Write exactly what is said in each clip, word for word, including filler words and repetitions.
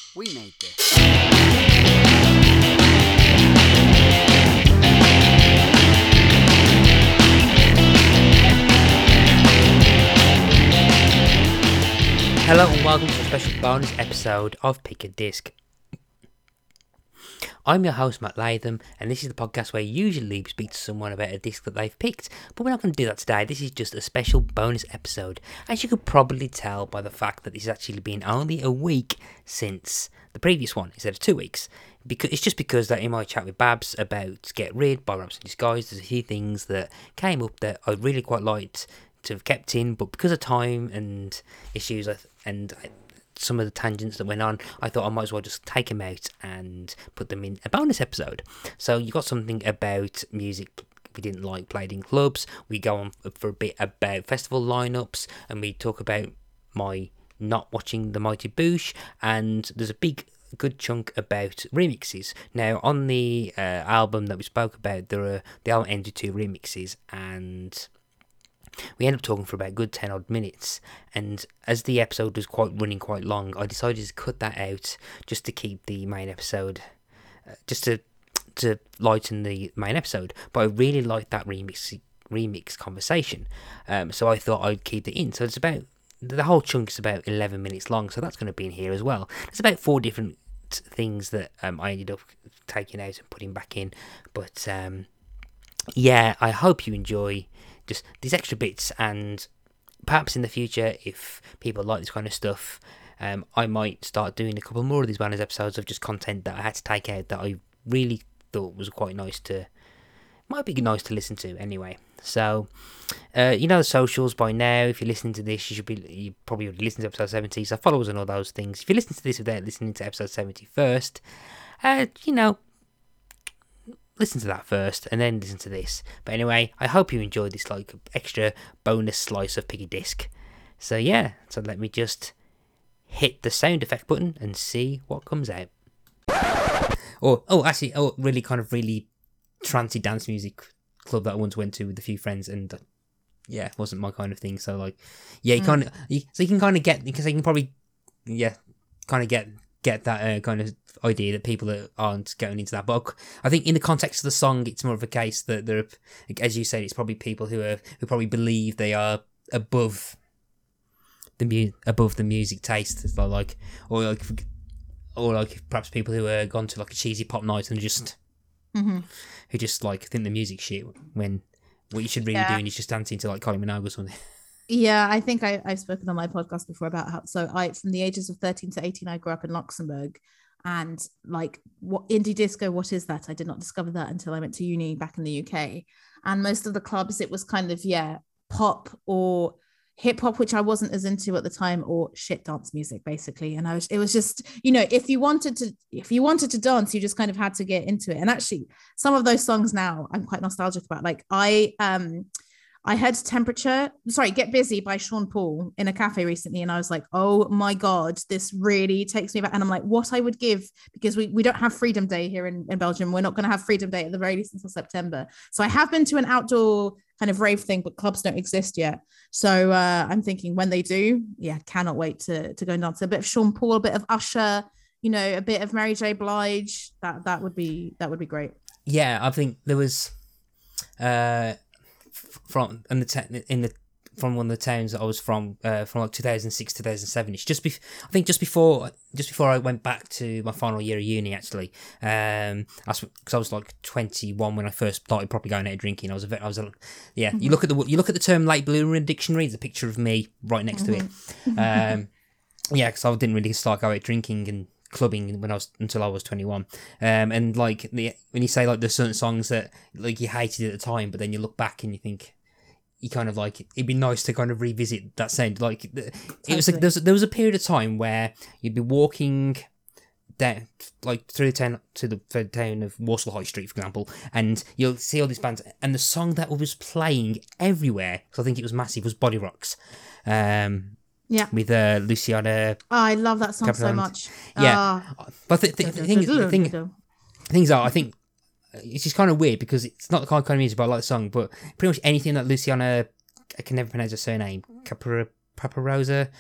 We made this. Hello and welcome to a special bonus episode of Pick a Disc. I'm your host Matt Latham, and this is the podcast where I usually speak to someone about a disc that they've picked, but we're not going to do that today. This is just a special bonus episode, as you could probably tell by the fact that it's actually been only a week since the previous one instead of two weeks. Because it's just because that in my chat with Babs about Get Rid by Raps in Disguise, there's a few things that came up that I really quite liked to have kept in, but because of time and issues and some of the tangents that went on, I thought I might as well just take them out and put them in a bonus episode. So you got something about music we didn't like played in clubs, we go on for a bit about festival lineups, and we talk about my not watching The Mighty Boosh, and there's a big good chunk about remixes. Now on the uh, album that we spoke about, there are the album ended two remixes, and we ended up talking for about a good ten odd minutes, and as the episode was quite running quite long, I decided to cut that out just to keep the main episode, uh, just to to lighten the main episode. But I really liked that remix remix conversation, um, so I thought I'd keep it in. So it's about, the whole chunk is about eleven minutes long, so that's going to be in here as well. There's about four different things that um, I ended up taking out and putting back in, but um, yeah, I hope you enjoy just these extra bits, and perhaps in the future, if people like this kind of stuff, um, I might start doing a couple more of these bonus episodes of just content that I had to take out that I really thought was quite nice to, might be nice to listen to anyway. So, uh, you know the socials by now. If you're listening to this, you should be, you probably already listened to episode seventy, so follow us and all those things. If you listen to this without listening to episode seventy first, uh, you know, listen to that first and then listen to this. But anyway, I hope you enjoyed this like extra bonus slice of Piggy Disc. So yeah, so let me just hit the sound effect button and see what comes out. Or oh, actually, oh, really kind of really trancy dance music club that I once went to with a few friends, and uh, yeah, it wasn't my kind of thing. So like, yeah, you mm. kind of, you, so you can kind of get, because you can probably, yeah, kind of get. get that uh, kind of idea that people that aren't going into that. But I think in the context of the song, it's more of a case that there are, as you said, it's probably people who are who probably believe they are above the mu- above the music taste, it's like, or like, or like perhaps people who are gone to like a cheesy pop night and just mm-hmm. who just like think the music shit, when what you should really yeah. be doing is just dancing to like Kylie Minogue or something. Yeah, I think I, I've spoken on my podcast before about how, so I, from the ages of thirteen to eighteen, I grew up in Luxembourg, and like, what indie disco, what is that? I did not discover that until I went to uni back in the U K. And most of the clubs, it was kind of, yeah, pop or hip hop, which I wasn't as into at the time, or shit dance music, basically. And I was, it was just, you know, if you wanted to, if you wanted to dance, you just kind of had to get into it. And actually, some of those songs now I'm quite nostalgic about. Like I, um, I heard Temperature, sorry, Get Busy by Sean Paul in a cafe recently, and I was like, oh my God, this really takes me back. And I'm like, what I would give, because we, we don't have Freedom Day here in, in Belgium. We're not going to have Freedom Day at the very least until September. So I have been to an outdoor kind of rave thing, but clubs don't exist yet. So uh, I'm thinking when they do, yeah, cannot wait to, to go and dance. A bit of Sean Paul, a bit of Usher, you know, a bit of Mary J. Blige. That that would be that would be great. Yeah, I think there was... Uh... from in the te- in the from one of the towns that I was from, uh, from like two thousand six, two thousand seven. It's just be- I think just before just before I went back to my final year of uni, actually. Um, because I, I was like twenty-one when I first started properly going out drinking. I was a bit, I was a, yeah. Mm-hmm. You look at the you look at the term late bloomer in the dictionary. There's a picture of me right next mm-hmm. to it. Um, yeah, because I didn't really start going out drinking and clubbing when I was until I was twenty-one. Um, and like the when you say like there's certain songs that like you hated at the time, but then you look back and you think, you kind of like, it'd be nice to kind of revisit that sound. Like it totally. was like there was, there was a period of time where you'd be walking down like through the town to the, the town of Walsall High Street, for example, and you'll see all these bands, and the song that was playing everywhere, because I think it was massive, was Body Rocks. Um, Yeah. With uh, Luciana. Oh, I love that song so much. Yeah. Oh. But the, the, the, thing, the, thing, the things are, I think, it's just kind of weird because it's not the kind of music, but I like the song. But pretty much anything that Luciana, I can never pronounce her surname, Capra, Paparosa,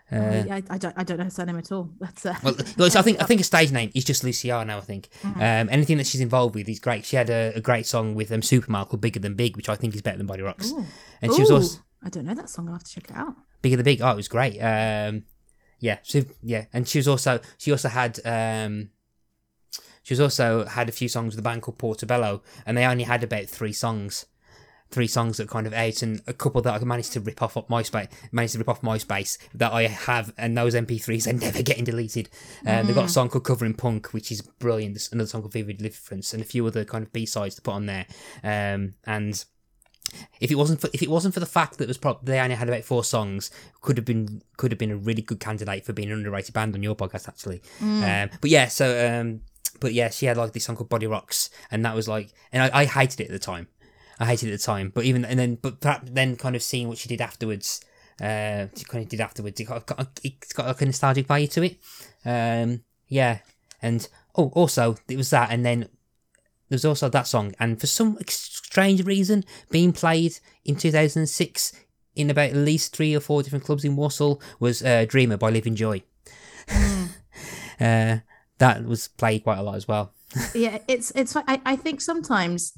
Oh, Uh, I, I don't I don't know her surname at all. That's uh, well, well, so I think I think a stage name is just Luciano now. I think Mhm. um, anything that she's involved with is great. She had a, a great song with um, Supermall called "Bigger Than Big," which I think is better than Body Rocks. Ooh. And she was also Ooh, I don't know that song. I'll have to check it out. "Bigger Than Big." Oh, it was great. Um, yeah, so, yeah, and she was also she also had um, she was also had a few songs with a band called Portobello, and they only had about three songs. Three songs that kind of out, and a couple that I managed to rip off of MySpace, managed to rip off MySpace that I have, and those M P threes are never getting deleted. Um, mm. They've got a song called "Covering Punk," which is brilliant. There's another song called "Vivid Difference," and a few other kind of B sides to put on there. Um, and if it wasn't for if it wasn't for the fact that it was probably they only had about four songs, could have been could have been a really good candidate for being an underrated band on your podcast actually. Mm. Um, but yeah, so um, but yeah, she had like this song called "Body Rocks," and that was like, and I, I hated it at the time. I hated it at the time, but even and then, but perhaps then, kind of seeing what she did afterwards, uh, she kind of did afterwards, it got, it's got like a nostalgic value to it. Um, yeah, and oh, also it was that, and then there's also that song, and for some strange reason, being played in two thousand six in about at least three or four different clubs in Warsaw was uh, "Dreamer" by Living Joy. Mm. uh, that was played quite a lot as well. Yeah, it's it's. I I think sometimes.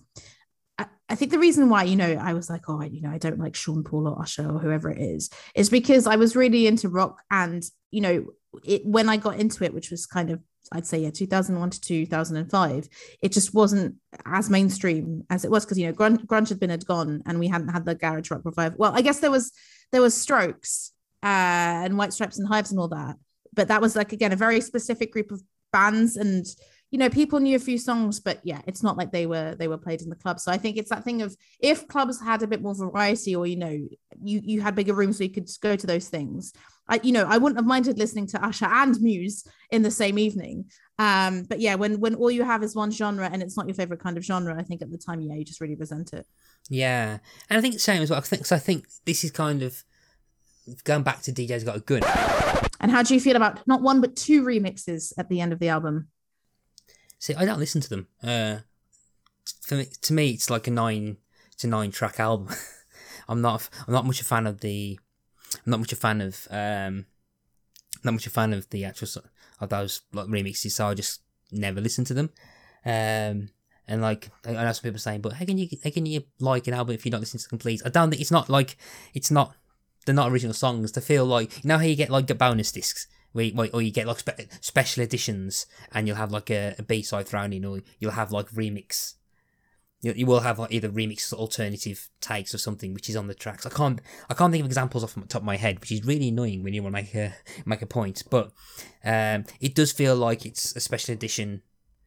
I think the reason why, you know, I was like, oh, you know, I don't like Sean Paul or Usher or whoever it is, is because I was really into rock. And, you know, it, when I got into it, which was kind of, I'd say, yeah, two thousand one to two thousand five, it just wasn't as mainstream as it was because, you know, grunge, grunge had been gone and we hadn't had the garage rock revival. Well, I guess there was, there was Strokes uh, and White Stripes and Hives and all that. But that was like, again, a very specific group of bands, and you know, people knew a few songs, but yeah, it's not like they were they were played in the club. So I think it's that thing of if clubs had a bit more variety, or you know, you you had bigger rooms so you could go to those things. I you know I wouldn't have minded listening to Usher and Muse in the same evening. Um, but yeah, when when all you have is one genre and it's not your favorite kind of genre, I think at the time, yeah, you just really resent it. Yeah, and I think the same as well. I think so. I think this is kind of going back to D J's Got a Gun. And how do you feel about not one but two remixes at the end of the album? See, I don't listen to them. Uh, for me, to me, it's like a nine, it's a nine-track album. I'm not, I'm not much a fan of the, I'm not much a fan of, um, not much a fan of the actual of those like remixes. So I just never listen to them. Um, and like I know some people saying, but how can you, how can you like an album if you're not listening to them? Please, I don't think it's not like it's not. They're not original songs. They feel like, you know how you get like bonus discs. Where you, or you get like spe- special editions, and you'll have like a, a B-side thrown in, or you'll have like remix. You, you will have like either remix alternative takes or something, which is on the tracks. I can't I can't think of examples off the top of my head, which is really annoying when you want to make a make a point. But um, it does feel like it's a special edition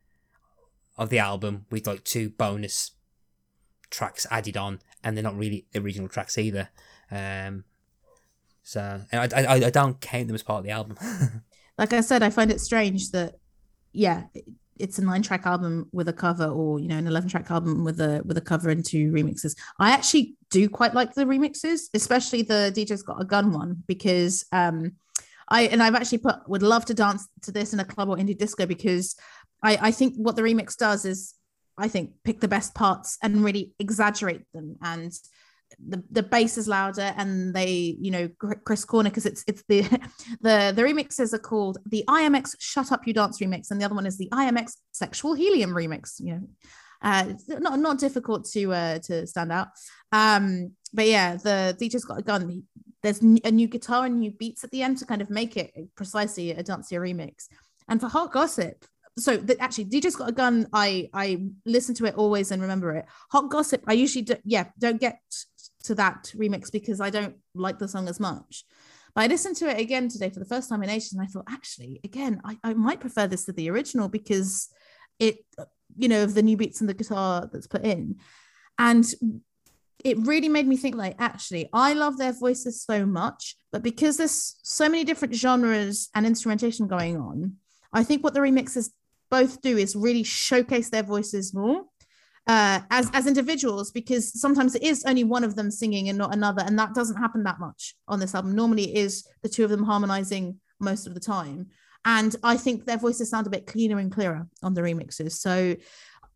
of the album with like two bonus tracks added on, and they're not really original tracks either. Um, So, and I, I, I don't count them as part of the album. Like I said, I find it strange that, yeah, it's a nine-track album with a cover, or you know, an eleven-track album with a with a cover and two remixes. I actually do quite like the remixes, especially the D J's Got a Gun one, because um, I and I've actually put would love to dance to this in a club or indie disco, because I I think what the remix does is, I think, pick the best parts and really exaggerate them, and the the bass is louder, and they, you know, Chris Corner, because it's it's the the the remixes are called the I M X Shut Up You Dance remix, and the other one is the I M X Sexual Helium remix. You know, uh, it's not not difficult to uh to stand out. Um, but yeah, the D J's Got a Gun. There's a new guitar and new beats at the end to kind of make it precisely a dancier remix. And for Hot Gossip, so the, actually D J's Got a Gun, I I listen to it always and remember it. Hot Gossip, I usually do, yeah don't get to that remix because I don't like the song as much. But I listened to it again today for the first time in ages, and I thought, actually, again, I, I might prefer this to the original because it, you know, of the new beats and the guitar that's put in. And it really made me think, like, actually, I love their voices so much, but because there's so many different genres and instrumentation going on, I think what the remixes both do is really showcase their voices more. Uh, as as individuals, because sometimes it is only one of them singing and not another, and that doesn't happen that much on this album. Normally it is the two of them harmonizing most of the time, and I think their voices sound a bit cleaner and clearer on the remixes. So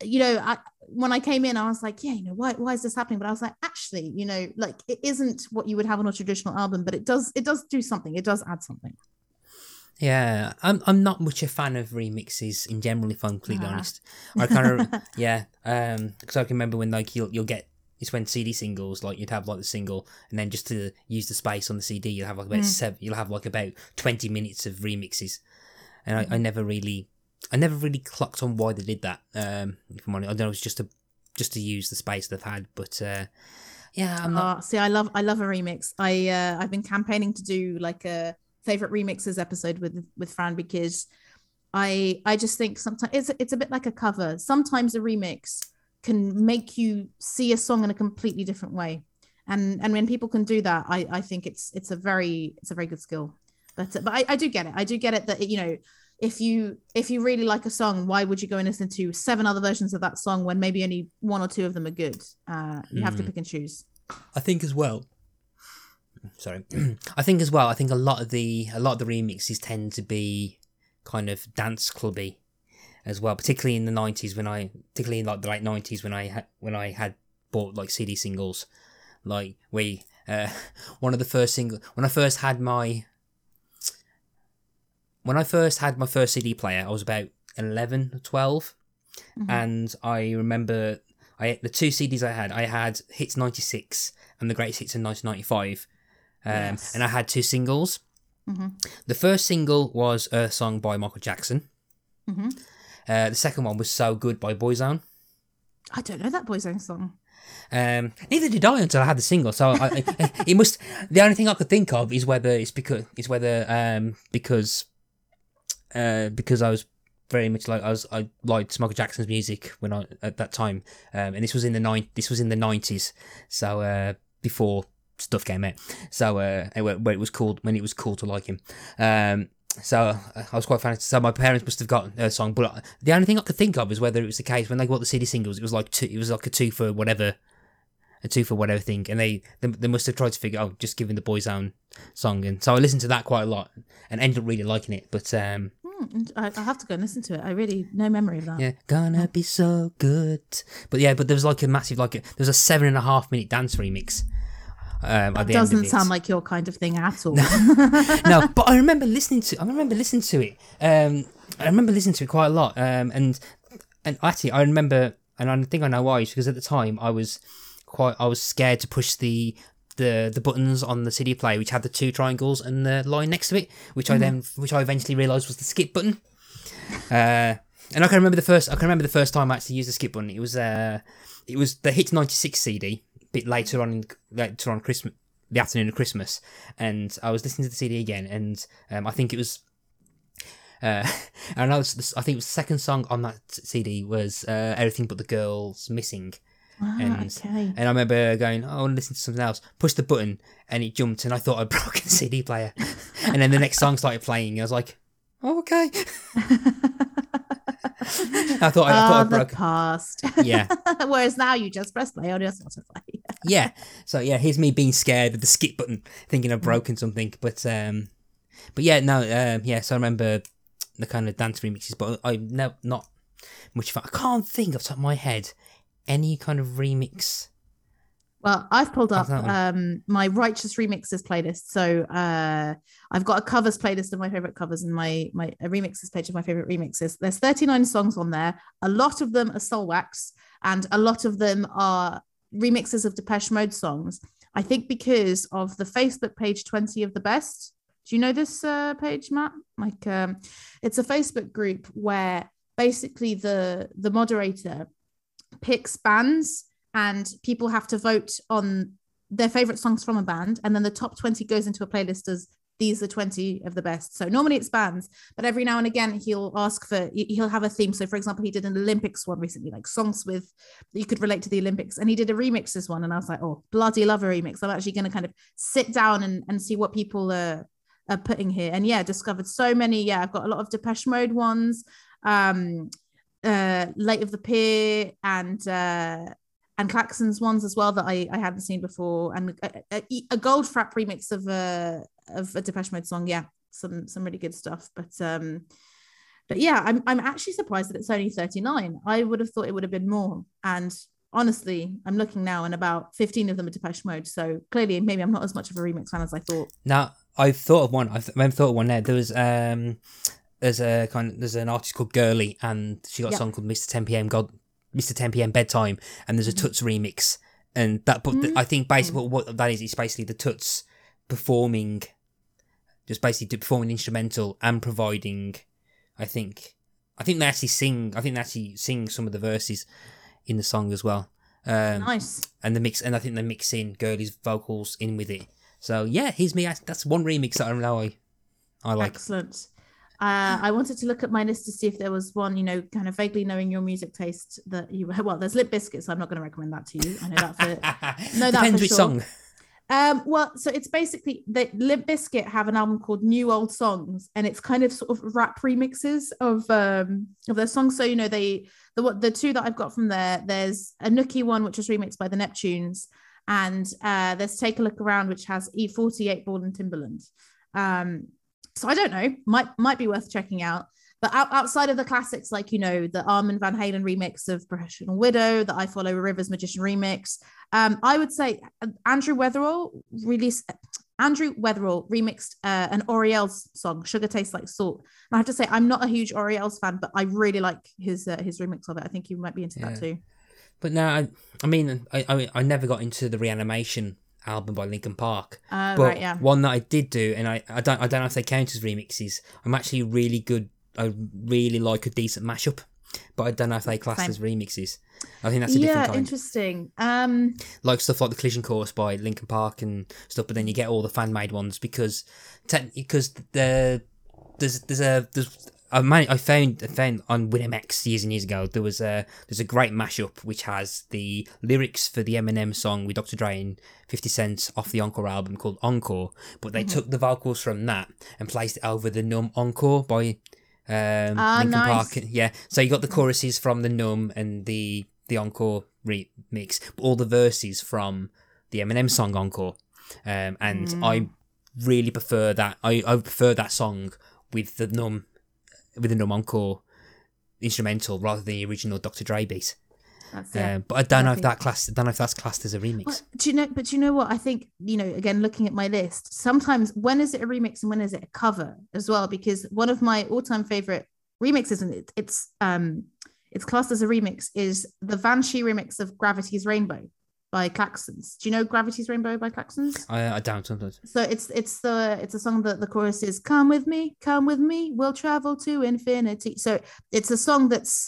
you know, I, when I came in, I was like, yeah, you know, why, why is this happening? But I was like, actually, you know, like it isn't what you would have on a traditional album, but it does, it does do something. It does add something. Yeah, I'm I'm not much a fan of remixes in general, if I'm completely ah. honest. I kind of yeah, um, because I can remember when like you'll you'll get it's when C D singles, like you'd have like the single, and then just to use the space on the C D, you'll have like about mm. seven, you'll have like about twenty minutes of remixes, and I, I never really, I never really clocked on why they did that. Um, if I'm honest, I don't know, it's just to just to use the space they've had, but uh, yeah, I'm not. Uh, see, I love I love a remix. I uh, I've been campaigning to do like a favorite remixes episode with with Fran, because I I just think sometimes it's it's a bit like a cover. Sometimes a remix can make you see a song in a completely different way, and and when people can do that, I I think it's it's a very it's a very good skill. But but I, I do get it. I do get it that, you know, if you if you really like a song, why would you go and listen to seven other versions of that song when maybe only one or two of them are good? Uh, you mm. have to pick and choose. I think as well. Sorry, I think as well. I think a lot of the a lot of the remixes tend to be kind of dance clubby as well, particularly in the nineties when I, particularly in like the late nineties when I had when I had bought like C D singles, like we uh, one of the first single when I first had my when I first had my first C D player, I was about eleven or twelve, mm-hmm. and I remember I the two C Ds I had I had Hits ninety-six and the Greatest Hits in nineteen ninety-five. Um, yes. And I had two singles. Mm-hmm. The first single was a song by Michael Jackson. Mm-hmm. Uh, the second one was So Good by Boyzone. I don't know that Boyzone song. Um, neither did I until I had the single. So I, I, it must. The only thing I could think of is whether it's because it's whether um, because uh, because I was very much like I was I liked Michael Jackson's music when I at that time, um, and this was in the nine this was in the nineties. So uh, before stuff came out, so uh, where it was cool when it was cool to like him. Um, so uh, I was quite fan. So my parents must have gotten a song, but the only thing I could think of is whether it was the case when they got the C D singles. It was like two, it was like a two for whatever, a two for whatever thing, and they they, they must have tried to figure out, oh, just giving the Boyzone song, and so I listened to that quite a lot and ended up really liking it. But um, mm, I, I have to go and listen to it. I really no memory of that. Yeah, gonna be so good. But yeah, but there was like a massive like a, there was a seven and a half minute dance remix. Um, that doesn't sound like your kind of thing at all. No, but I remember listening to. I remember listening to it. Um, I remember listening to it quite a lot. Um, and and actually, I remember, and I think I know why, because at the time I was quite. I was scared to push the the the buttons on the C D player, which had the two triangles and the line next to it, which mm. I then, which I eventually realised was the skip button. Uh, and I can remember the first. I can remember the first time I actually used the skip button. It was uh, it was the Hits ninety-six C D. Bit later on in later on Christmas, the afternoon of Christmas, and I was listening to the C D again, and um, I think it was, uh, and I was, I think it was the second song on that C D was uh, Everything But the Girls Missing, ah, and okay. and I remember going, oh, I want to listen to something else, pushed the button, and it jumped, and I thought I'd broken the C D player, and then the next song started playing, and I was like, oh, okay. I thought I, I thought oh, I broke the past. Yeah. Whereas now you just press play on your Spotify. Yeah. So yeah, here's me being scared of the skip button, thinking I've broken something. But um, but yeah, no, um, yeah. So I remember the kind of dance remixes, but I no not much fun. I can't think off the top of my head any kind of remix. Well, I've pulled up um, my Righteous Remixes playlist. So uh, I've got a covers playlist of my favorite covers and my my a remixes page of my favorite remixes. There's thirty-nine songs on there. A lot of them are Soulwax, and a lot of them are remixes of Depeche Mode songs. I think because of the Facebook page twenty of the Best. Do you know this uh, page, Matt? Like, um, it's a Facebook group where basically the the moderator picks bands, and people have to vote on their favorite songs from a band, and then the top twenty goes into a playlist as these are twenty of the best. So normally it's bands, but every now and again he'll ask for, he'll have a theme. So for example, he did an Olympics one recently, like songs with you could relate to the Olympics, and he did a remixes one, and I was like, oh, bloody love a remix. I'm actually going to kind of sit down and, and see what people are, are putting here. And yeah, discovered so many. Yeah, I've got a lot of Depeche Mode ones, um, uh, Late of the Pier, and uh, and Klaxons ones as well that I, I hadn't seen before, and a, a, a Goldfrapp remix of a of a Depeche Mode song. Yeah, some some really good stuff. But um, but yeah, I'm I'm actually surprised that it's only thirty-nine. I would have thought it would have been more. And honestly, I'm looking now, and about fifteen of them are Depeche Mode. So clearly, maybe I'm not as much of a remix fan as I thought. Now, I've thought of one. I've, I've thought of one there. There was um, there's a kind of, there's an artist called Girly, and she got a Yep. song called Mister ten p.m. God, Mister ten p.m. Bedtime, and there's a Mm-hmm. Toots remix, and that. But Mm. I think basically what that is, it's basically the Toots performing, just basically performing instrumental and providing. I think, I think they actually sing. I think they actually sing some of the verses in the song as well. Um, Nice. and the mix, and I think they mix in Girly's vocals in with it. So yeah, here's me. That's one remix that I know I, I like. Excellent. Uh, I wanted to look at my list to see if there was one, you know, kind of vaguely knowing your music taste that you. Well, there's Limp Bizkit, so I'm not going to recommend that to you. I know that for no, that Depends for which sure. song. Um, well, so it's basically the Limp Bizkit have an album called New Old Songs, and it's kind of sort of rap remixes of um of their songs. So you know they the what the two that I've got from there. There's a Nookie one which was remixed by the Neptunes, and uh, there's Take a Look Around which has E forty-eight Ball and Timberland. Um, so I don't know, might might be worth checking out. But out, outside of the classics, like, you know, the Armin van Halen remix of Professional Widow, the I Follow Rivers Magician remix, um, I would say Andrew Weatherall released, Andrew Weatherall remixed uh, an Oriel's song, Sugar Tastes Like Salt. And I have to say, I'm not a huge Oriel's fan, but I really like his uh, his remix of it. I think you might be into Yeah. that too. But no, I, I mean, I, I I never got into the Reanimation album by Linkin Park. Uh, but right, yeah. one that I did do, and I, I don't I don't know if they count as remixes. I'm actually really good. I really like a decent mashup, but I don't know if they class Same. as remixes. I think that's a Yeah, different kind. interesting. Um, Like stuff like the Collision Course by Linkin Park and stuff, but then you get all the fan made ones because te- because the there's there's a there's I man I found I found on WinMX years and years ago there was a there's a great mashup which has the lyrics for the Eminem song with Doctor Dre and fifty Cent off the Encore album called Encore, but they Mhm. took the vocals from that and placed it over the Numb Encore by um, Ah, Linkin nice. Park. Yeah, so you got the choruses from the Numb and the the Encore remix, but all the verses from the Eminem song Encore. Um, and Mm. I really prefer that. I, I prefer that song with the Numb with the Numb Encore instrumental rather than the original Doctor Dre beat. that's yeah. Um, but I don't know if Exactly. that class. I don't know if that's classed as a remix. Well, do you know? But do you know what? I think, you know, again, looking at my list, sometimes when is it a remix and when is it a cover as well? Because one of my all-time favorite remixes, and it, it's um, it's classed as a remix, is the Banshee remix of Gravity's Rainbow by Klaxons. Do you know Gravity's Rainbow by Klaxons? I, I don't sometimes. So it's it's the it's a song that the chorus is "Come with me, come with me, we'll travel to infinity." So it's a song that's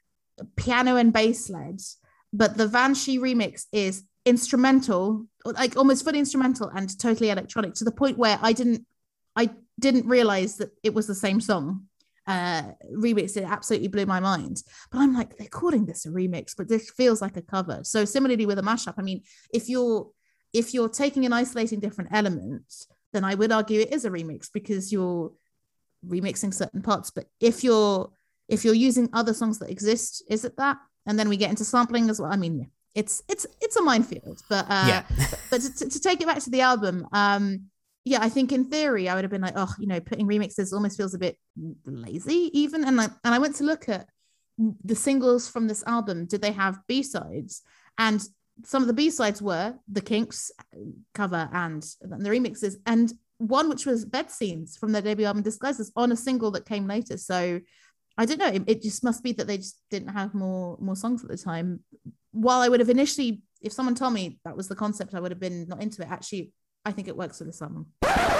piano and bass led, but the Banshee remix is instrumental, like almost fully instrumental and totally electronic, to the point where I didn't I didn't realize that it was the same song. Uh, remix, it absolutely blew my mind. But I'm like, they're calling this a remix, but this feels like a cover. So similarly with a mashup, I mean, if you're if you're taking and isolating different elements, then I would argue it is a remix because you're remixing certain parts. But if you're if you're using other songs that exist, is it that? And then we get into sampling as well. I mean, yeah, it's it's it's a minefield. But uh, Yeah. but, but to, to take it back to the album, um, yeah, I think in theory I would have been like, oh, you know, putting remixes almost feels a bit lazy, even. And I and I went to look at the singles from this album. Did they have B-sides? And some of the B-sides were the Kinks cover and the remixes, and one which was Bed Scenes from their debut album Disguises on a single that came later. So I don't know, it, it just must be that they just didn't have more more songs at the time. While I would have initially, if someone told me that was the concept, I would have been not into it. Actually, I think it works for this album.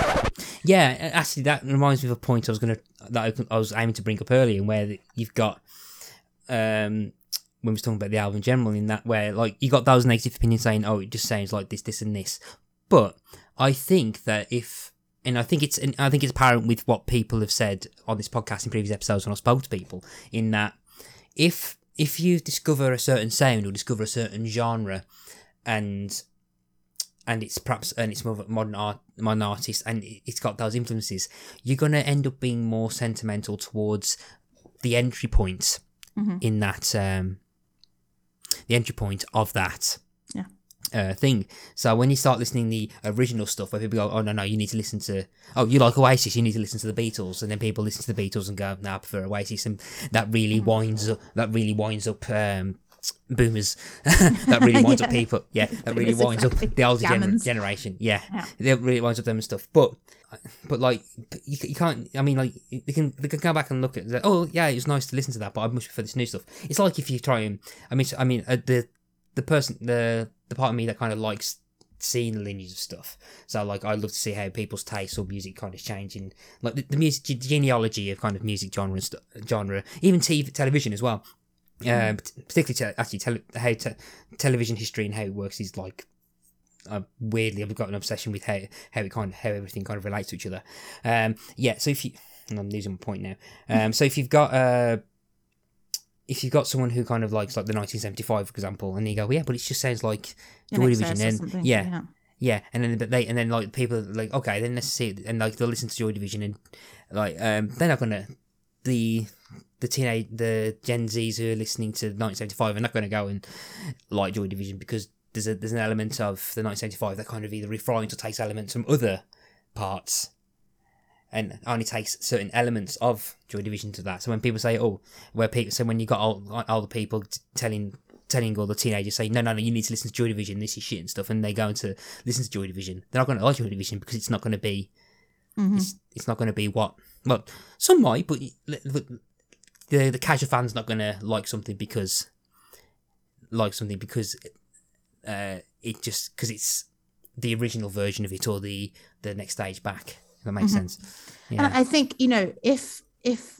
Yeah, actually, that reminds me of a point I was gonna that I was aiming to bring up earlier, where you've got um when we were talking about the album in general, in that where like you got those negative opinions saying, oh, it just sounds like this, this, and this. But I think that if, and I think it's, and I think it's apparent with what people have said on this podcast in previous episodes when I spoke to people, in that if if you discover a certain sound or discover a certain genre, and and it's perhaps and it's more of a modern art, modern artist, and it's got those influences, you're gonna end up being more sentimental towards the entry point Mm-hmm. in that, um, the entry point of that, Yeah. uh, thing. So when you start listening to the original stuff, where people go, "Oh no, no, you need to listen to oh you like Oasis, you need to listen to the Beatles," and then people listen to the Beatles and go, "No, I prefer Oasis," and that really winds up that really winds up um, boomers. That really winds yeah. up people. Yeah, that really winds exactly. up the older gener- generation. Yeah, yeah, that really winds up them and stuff. But but like you, you can't. I mean, like they can they can go back and look at that. Oh yeah, it was nice to listen to that, but I much prefer this new stuff. It's like if you try and I mean I mean uh, the the person the the part of me that kind of likes seeing the lineage of stuff. So like I love to see how people's tastes or music kind of changing, like the, the music the genealogy of kind of music genre and st- genre, even T V television as well. Mm. Uh, particularly te- actually tele- how te- television history and how it works is like uh, weirdly I've got an obsession with how how it kind of how everything kind of relates to each other. Um, yeah. So if you, and I'm losing my point now. Um, so if you've got uh. If you've got someone who kind of likes like the nineteen seventy-five, for example, and you go, well, yeah, but it just sounds like Joy Division, and yeah, yeah, yeah, and then but they and then like people are like, okay, then let's see it, and like they'll listen to Joy Division, and like um, they're not gonna the the teenage the Gen Zs who are listening to nineteen seventy-five are not gonna go and like Joy Division because there's a there's an element of the nineteen seventy-five that kind of either refines or takes elements from other parts. And only takes certain elements of Joy Division to that. So when people say, "Oh," where people, so when you got old, older people t- telling telling all the teenagers, say, "No, no, no, you need to listen to Joy Division. This is shit and stuff," and they go to listen to Joy Division, they're not going to like Joy Division because it's not going to be, mm-hmm. it's it's not going to be what. Well, some might, but the the casual fan's not going to like something because like something because uh, it just because it's the original version of it or the the next stage back. That makes mm-hmm. sense. Yeah. And I think, you know, if if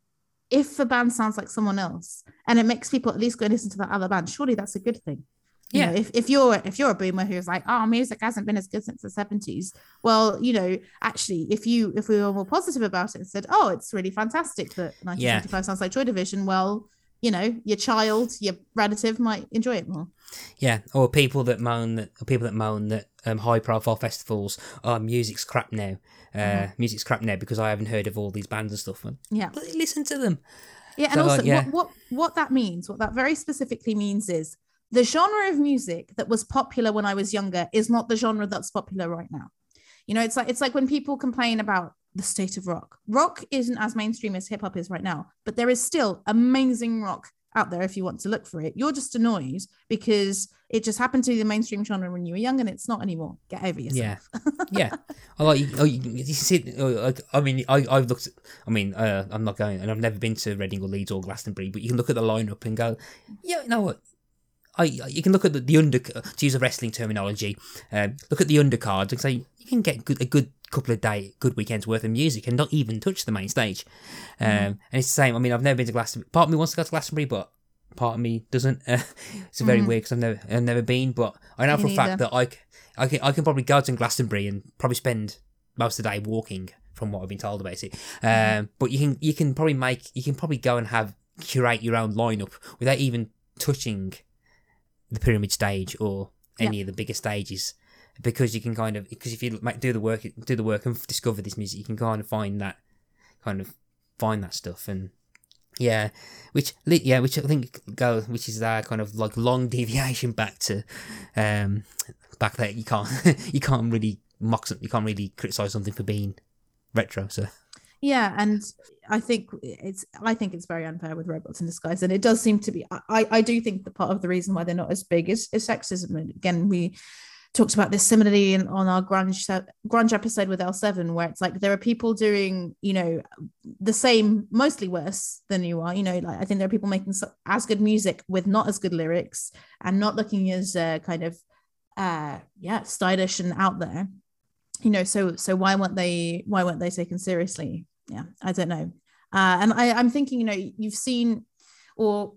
if a band sounds like someone else and it makes people at least go listen to that other band, surely that's a good thing. You yeah. know, if, if you're if you're a boomer who's like, oh, music hasn't been as good since the seventies, well, you know, actually, if you if we were more positive about it and said, oh, it's really fantastic that nineteen seventy-five yeah. sounds like Joy Division, well, you know, your child, your relative might enjoy it more. Yeah, or people that moan that, or people that moan that um, high-profile festivals, oh, music's crap now. Uh, mm-hmm. Music's crap now because I haven't heard of all these bands and stuff. And, yeah, but listen to them. Yeah, and so, also, uh, yeah. What, what what that means, what that very specifically means is the genre of music that was popular when I was younger is not the genre that's popular right now. You know, it's like it's like when people complain about the state of rock. Rock isn't as mainstream as hip hop is right now, but there is still amazing rock out there if you want to look for it. You're just annoyed because it just happened to be the mainstream genre when you were young and it's not anymore. Get over yourself. Yeah, yeah. I like. Oh, you, you see. I mean, I I've looked. I mean, uh, I'm not going, and I've never been to Reading or Leeds or Glastonbury, but you can look at the lineup and go, yeah, you know what. I you can look at the, the under to use a wrestling terminology. Um, look at the undercards and say you can get good, a good couple of day, good weekends worth of music and not even touch the main stage. Um, mm. And it's the same. I mean, I've never been to Glastonbury. Part of me wants to go to Glastonbury, but part of me doesn't. Uh, it's very mm. weird because I've never, I've never been. But I know me for a fact that I, I can, I can probably go to Glastonbury and probably spend most of the day walking, from what I've been told about it. Um, mm. But you can, you can probably make, you can probably go and have curate your own lineup without even touching the pyramid stage or any yeah. of the bigger stages, because you can kind of, because if you make, do the work do the work and discover this music, you can kind of find that kind of find that stuff. And yeah which yeah which I think go which is that kind of like long deviation back to um back there. You can't you can't really mock something, you can't really criticize something for being retro. So yeah, and I think it's I think it's very unfair with Robots in Disguise, and it does seem to be. I I do think that part of the reason why they're not as big is, is sexism. And again, we talked about this similarly in, on our grunge grunge episode with L seven, where it's like there are people doing, you know, the same, mostly worse than you are. You know, like I think there are people making so, as good music with not as good lyrics and not looking as uh, kind of uh yeah stylish and out there. You know, so so why weren't they why weren't they taken seriously? Yeah, I don't know. Uh, and I, I'm thinking, you know, you've seen, or,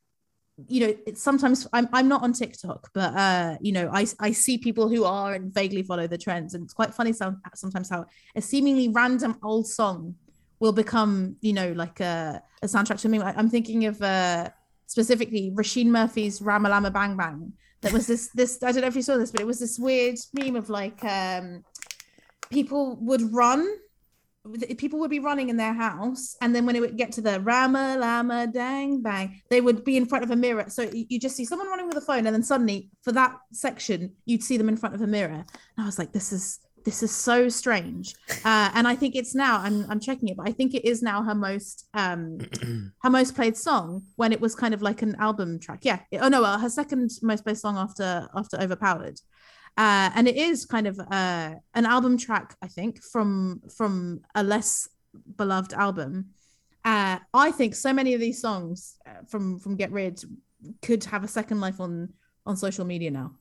you know, it's sometimes I'm I'm not on TikTok, but, uh, you know, I, I see people who are and vaguely follow the trends. And it's quite funny some, sometimes how a seemingly random old song will become, you know, like a, a soundtrack to me. I'm thinking of uh, specifically Rasheen Murphy's Ramalama Bang Bang. That was this, this, I don't know if you saw this, but it was this weird meme of like um, people would run people would be running in their house, and then when it would get to the Rama Lama Dang Bang, they would be in front of a mirror. So you just see someone running with a phone, and then suddenly for that section you'd see them in front of a mirror. And I was like, this is this is so strange. Uh, and I think it's now, I'm I'm checking it, but I think it is now her most um her most played song, when it was kind of like an album track. Yeah. Oh no, well, her second most played song after after Overpowered. Uh, and it is kind of uh, an album track, I think, from from a less beloved album. Uh, I think so many of these songs from from Get Rid could have a second life on on social media now.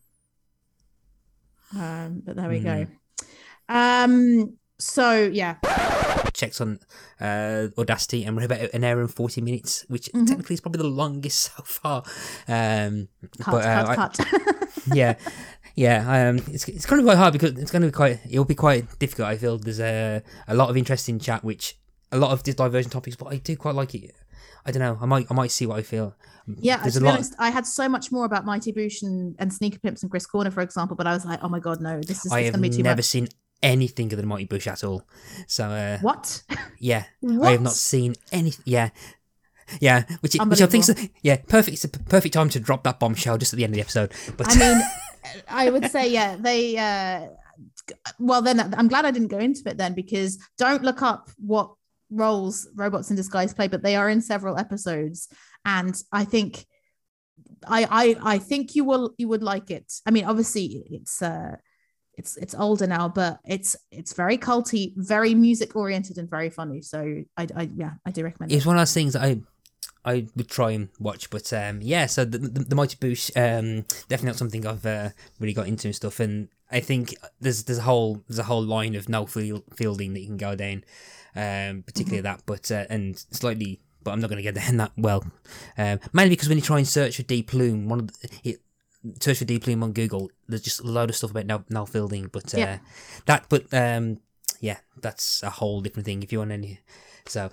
Um, but there we mm. go. Um, so yeah. Checks on uh, Audacity, and we're about an hour and forty minutes, which mm-hmm. technically is probably the longest so far. Um, cut, but, uh, cut, cut. I, yeah. Yeah, um, it's it's going to be quite hard because it's going to be quite. It'll be quite difficult. I feel there's a a lot of interesting chat, which a lot of divergent topics, but I do quite like it. I don't know. I might I might see what I feel. Yeah, there's to be a lot honest, I had so much more about Mighty Boosh and, and Sneaker Pimps and Chris Corner, for example, but I was like, oh my god, no, this is I going to be too much. I have never seen anything of the Mighty Boosh at all. So uh, what? Yeah, what? I have not seen anything. Yeah. Yeah, which which I think yeah, perfect. It's a perfect time to drop that bombshell just at the end of the episode. But I mean, I would say yeah, they. Uh, well, then I'm glad I didn't go into it then, because don't look up what roles Robots in Disguise play, but they are in several episodes, and I think, I I I think you will you would like it. I mean, obviously it's uh it's it's older now, but it's it's very culty, very music oriented, and very funny. So I I yeah I do recommend it. It's one of those things that I. I would try and watch, but um, yeah. So the the, the Mighty Boosh, um, definitely not something I've uh, really got into and stuff. And I think there's there's a whole there's a whole line of no field, fielding that you can go down, um, particularly mm-hmm. that. But uh, and slightly, but I'm not going to get down that well, um, mainly because when you try and search for D Plume, one of the, it, search for D Plume on Google, there's just a load of stuff about no no fielding. But uh, yeah. that, but um, yeah, that's a whole different thing. If you want any, so.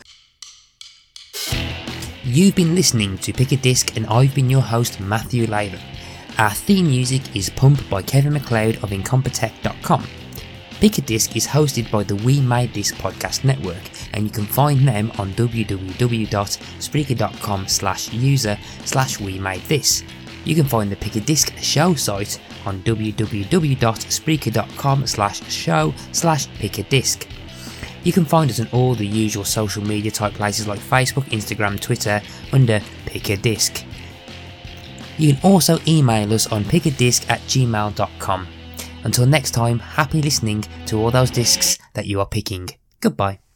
You've been listening to Pick a Disc, and I've been your host, Matthew Latham. Our theme music is Pump by Kevin MacLeod of Incompetech dot com. Pick a Disc is hosted by the We Made This podcast network, and you can find them on w w w dot spreaker dot com slash user slash we made this. You can find the Pick a Disc show site on w w w dot spreaker dot com slash show slash pick a disc. You can find us on all the usual social media type places like Facebook, Instagram, Twitter under Pick a Disc. You can also email us on pickadisc at gmail dot com. Until next time, happy listening to all those discs that you are picking. Goodbye.